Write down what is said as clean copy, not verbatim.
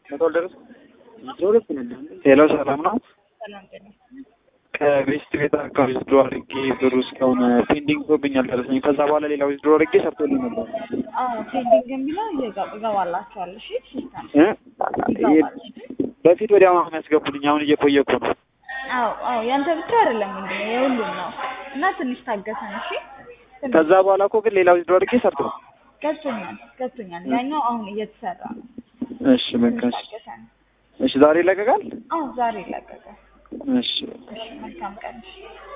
መተወልደረስ ሄሎ ሰላም ነው። ሰላም ጤና ከቤስት ቤት አካባቢ ዊዝድሮ አድርጌ ብሩ እስካሁን ፔንዲንግ ሆብኛል ደረሰኝ። ከዛ በኋላ ሌላ ዊዝድሮ አድርጌ ሰርቶልኝ ነበር። ፔንዲንግ የሚለው ይገባላችኋል። እሺ ሲስተም ይገባል። በፊት ወዲያው አሁን ያስገቡልኝ፣ አሁን እየቆየ እኮ ነው። አዎ ያንተ ብቻ አይደለም እንዴ የሁሉም ነው። እና ትንሽ ታገሰን እሺ። ከዛ በኋላ እኮ ግን ሌላ ዊዝድሮ አድርጌ ሰርቷል። ገብቶኛል። ያኛው አሁን እየተሰራ ነው። እሺ በቃ እሺ። ዛሬ ይለቀቃል? ዛሬ ይለቀቃል። እሺ መልካም ቀን።